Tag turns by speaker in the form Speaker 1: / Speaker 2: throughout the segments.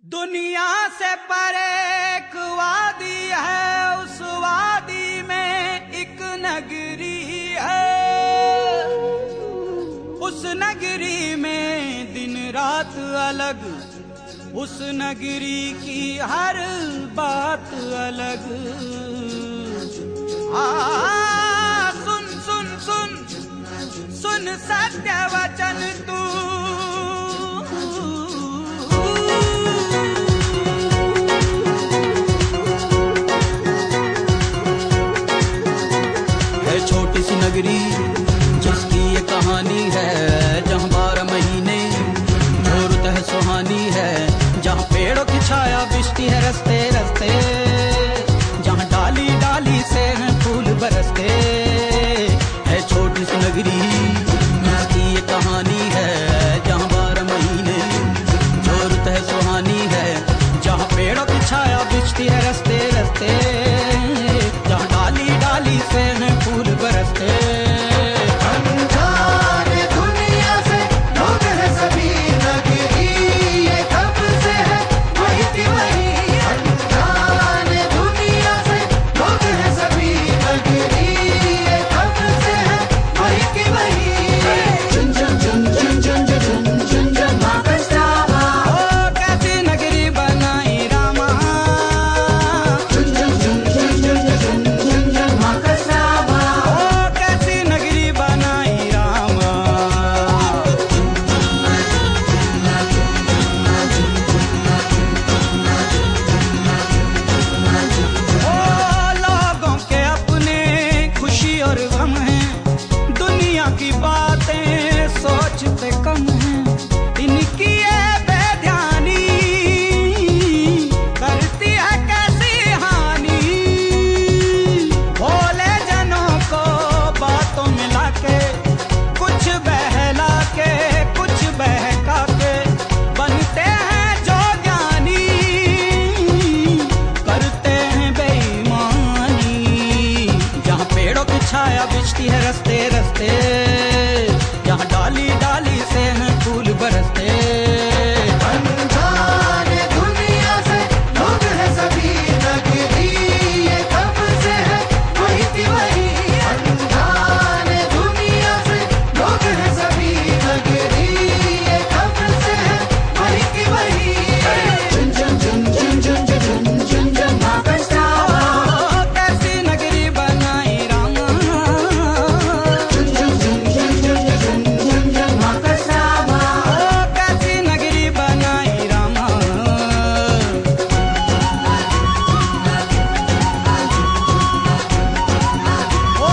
Speaker 1: दुनिया से परे एक वादी है, उस वादी में एक नगरी है। उस नगरी में दिन रात अलग, उस नगरी की हर बात अलग। सुन सुन सुन सुन सत्य वचन तू, छोटी सी नगरी जिसकी ये कहानी है, जहाँ 12 महीने रुत है सुहानी है, जहाँ पेड़ों की छाया बिछती है रस्ते रस्ते, जहाँ डाली डाली से हैं फूल बरसते। है छोटी सी नगरी जिसकी ये कहानी है, जहाँ 12 महीने रुत है सुहानी है, जहाँ पेड़ों की छाया बिछती है रस्ते रस्ते, जहाँ डाली डाली से हैं फूल बरसते।
Speaker 2: अनजाने दुनिया से लोग हैं सभी, नगरी ये कब से है वही की वही। अनजाने दुनिया से लोग हैं सभी, नगरी ये कब से है वही की वही। चुन चुन चुन चुन चुन चुन चुन चुन वापस आवा,
Speaker 1: ओ कैसी नगरी बनाई रामा।
Speaker 2: चुन चुन चुन चुन चुन चुन चुन चुन वापस आवा।
Speaker 1: ओ कैसी नगरी बनाई रामा। ओ लोगों के अपने खुशी और गम हैं, दुनिया की बातें सोचते कम हैं। इनकी ये बेध्यानी करती है कैसी हानि। भोले जनों को बातों में लाके, कुछ बहला के कुछ बहका के, बनते हैं जो ज्ञानी, करते हैं बेईमानी। जहाँ पेड़ों की छाया बिछती है रस्ते रस्ते, जहाँ डाली डाली से हैं फूल बरसते।
Speaker 2: अनजाने दुनिया से लोग हैं सभी, नगरी ये कब से है वही की वही। अनजाने दुनिया से लोग हैं सभी, नगरी ये कब से है वही की वही। चुन चुन चुन चुन चुन चुन चुन चुन वापस आवा,
Speaker 1: ओ कैसी नगरी बनाई रामा।
Speaker 2: चुन चुन चुन चुन चुन चुन चुन चुन वापस आवा।
Speaker 1: ओ कैसी नगरी बनाई रामा। ओ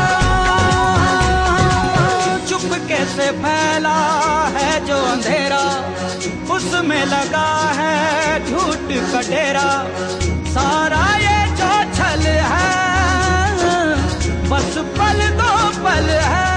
Speaker 1: चुपके से फैला है जो अंधेरा, उसमें लगा है झूठ का डेरा। सारा ये जो छल है बस पल दो पल है,